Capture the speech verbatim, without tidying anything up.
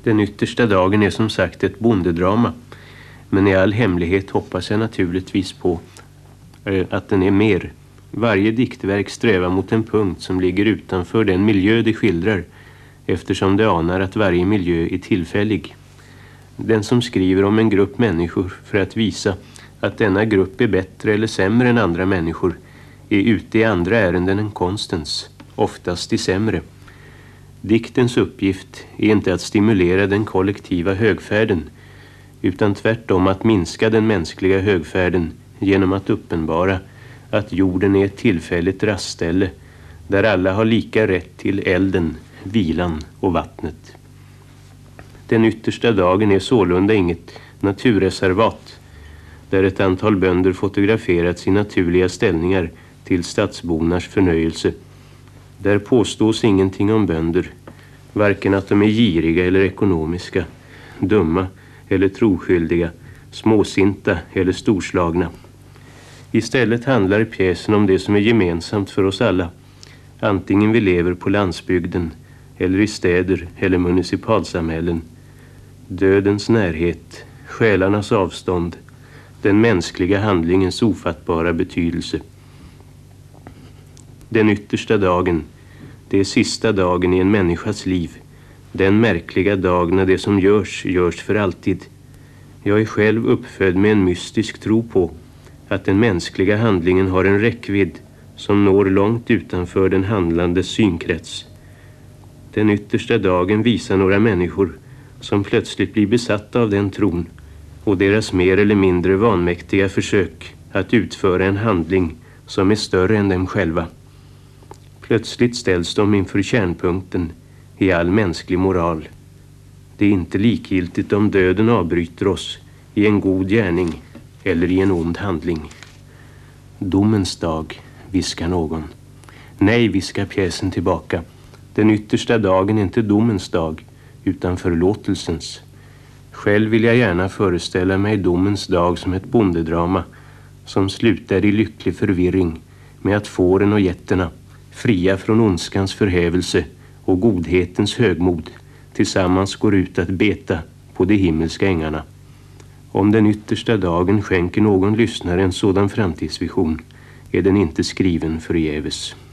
Den yttersta dagen är som sagt ett bondedrama, men i all hemlighet hoppas jag naturligtvis på eh, att den är mer. Varje diktverk strävar mot en punkt som ligger utanför den miljö det skildrar, eftersom det anar att varje miljö är tillfällig. Den som skriver om en grupp människor för att visa att denna grupp är bättre eller sämre än andra människor är ute i andra ärenden än konstens, oftast i sämre. Diktens uppgift är inte att stimulera den kollektiva högfärden, utan tvärtom att minska den mänskliga högfärden genom att uppenbara att jorden är ett tillfälligt rastställe där alla har lika rätt till elden, vilan och vattnet. Den yttersta dagen är sålunda inget naturreservat där ett antal bönder fotograferat sina naturliga ställningar till stadsbornas förnöjelse. Där påstås ingenting om bönder, varken att de är giriga eller ekonomiska, dumma eller troskyldiga, småsinta eller storslagna. Istället handlar pjäsen om det som är gemensamt för oss alla, antingen vi lever på landsbygden eller i städer eller municipalsamhällen. Dödens närhet, själarnas avstånd, den mänskliga handlingens ofattbara betydelse. Den yttersta dagen, det är sista dagen i en människas liv, den märkliga dag när det som görs, görs för alltid. Jag är själv uppfödd med en mystisk tro på att den mänskliga handlingen har en räckvidd som når långt utanför den handlandes synkrets. Den yttersta dagen visar några människor som plötsligt blir besatta av den tron och deras mer eller mindre vanmäktiga försök att utföra en handling som är större än dem själva. Plötsligt ställs de inför kärnpunkten i all mänsklig moral. Det är inte likgiltigt om döden avbryter oss i en god gärning eller i en ond handling. Domens dag, viskar någon. Nej, viskar pjäsen tillbaka. Den yttersta dagen är inte domens dag, utan förlåtelsens. Själv vill jag gärna föreställa mig domens dag som ett bondedrama som slutar i lycklig förvirring med att fåren och getterna, fria från ondskans förhävelse och godhetens högmod, tillsammans går ut att beta på de himmelska ängarna. Om den yttersta dagen skänker någon lyssnare en sådan framtidsvision är den inte skriven förgäves.